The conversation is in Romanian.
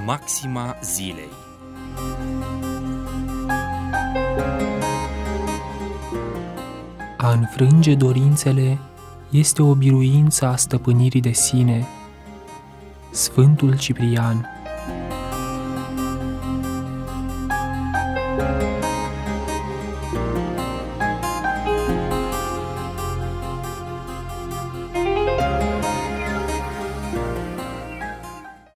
Maxima zilei. A înfrânge dorințele este o biruință a stăpânirii de sine. Sfântul Ciprian.